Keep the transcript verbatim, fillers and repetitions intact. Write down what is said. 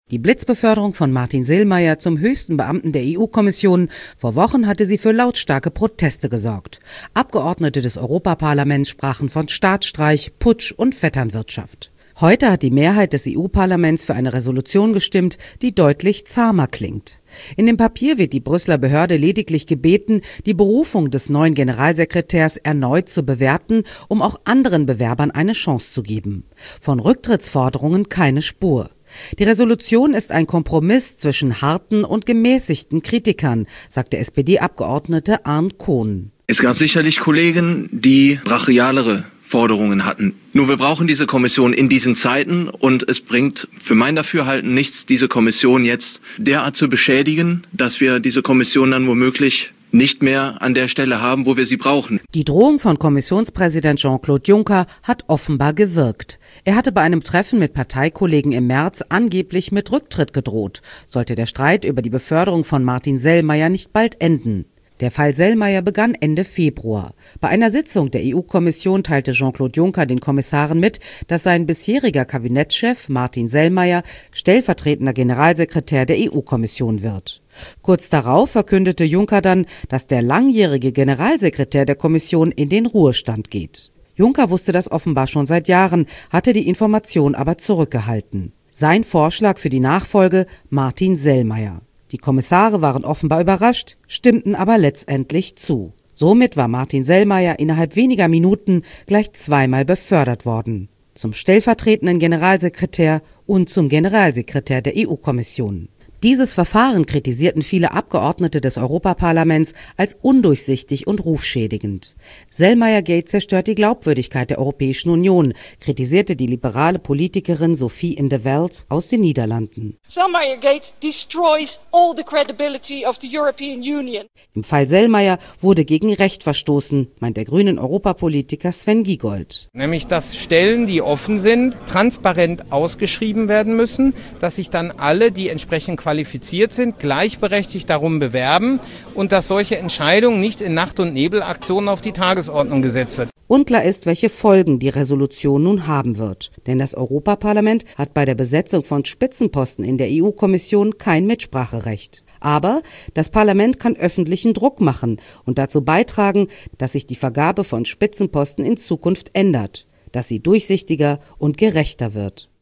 Die Blitzbeförderung von Martin Selmayr zum höchsten Beamten der E U-Kommission. Vor Wochen hatte sie für lautstarke Proteste gesorgt. Abgeordnete des Europaparlaments sprachen von Staatsstreich, Putsch und Vetternwirtschaft. Heute hat die Mehrheit des E U-Parlaments für eine Resolution gestimmt, die deutlich zahmer klingt. In dem Papier wird die Brüsseler Behörde lediglich gebeten, die Berufung des neuen Generalsekretärs erneut zu bewerten, um auch anderen Bewerbern eine Chance zu geben. Von Rücktrittsforderungen keine Spur. Die Resolution ist ein Kompromiss zwischen harten und gemäßigten Kritikern, sagt der S P D-Abgeordnete Arnd Cohn. Es gab sicherlich Kollegen, die brachialere Forderungen hatten. Nur wir brauchen diese Kommission in diesen Zeiten und es bringt für mein Dafürhalten nichts, diese Kommission jetzt derart zu beschädigen, dass wir diese Kommission dann womöglich nicht mehr an der Stelle haben, wo wir sie brauchen. Die Drohung von Kommissionspräsident Jean-Claude Juncker hat offenbar gewirkt. Er hatte bei einem Treffen mit Parteikollegen im März angeblich mit Rücktritt gedroht, sollte der Streit über die Beförderung von Martin Selmayr nicht bald enden. Der Fall Selmayr begann Ende Februar. Bei einer Sitzung der E U-Kommission teilte Jean-Claude Juncker den Kommissaren mit, dass sein bisheriger Kabinettschef Martin Selmayr stellvertretender Generalsekretär der E U-Kommission wird. Kurz darauf verkündete Juncker dann, dass der langjährige Generalsekretär der Kommission in den Ruhestand geht. Juncker wusste das offenbar schon seit Jahren, hatte die Information aber zurückgehalten. Sein Vorschlag für die Nachfolge: Martin Selmayr. Die Kommissare waren offenbar überrascht, stimmten aber letztendlich zu. Somit war Martin Selmayr innerhalb weniger Minuten gleich zweimal befördert worden. Zum stellvertretenden Generalsekretär und zum Generalsekretär der E U-Kommission. Dieses Verfahren kritisierten viele Abgeordnete des Europaparlaments als undurchsichtig und rufschädigend. Selmayr-Gate zerstört die Glaubwürdigkeit der Europäischen Union, kritisierte die liberale Politikerin Sophie in 't Veld aus den Niederlanden. Selmayr-Gate destroys all the credibility of the European Union. Im Fall Selmayr wurde gegen Recht verstoßen, meint der grünen Europapolitiker Sven Giegold. Nämlich, dass Stellen, die offen sind, transparent ausgeschrieben werden müssen, dass sich dann alle, die entsprechend qualifiziert sind, gleichberechtigt darum bewerben und dass solche Entscheidungen nicht in Nacht- und Nebelaktionen auf die Tagesordnung gesetzt wird. Unklar ist, welche Folgen die Resolution nun haben wird. Denn das Europaparlament hat bei der Besetzung von Spitzenposten in der E U-Kommission kein Mitspracherecht. Aber das Parlament kann öffentlichen Druck machen und dazu beitragen, dass sich die Vergabe von Spitzenposten in Zukunft ändert, dass sie durchsichtiger und gerechter wird.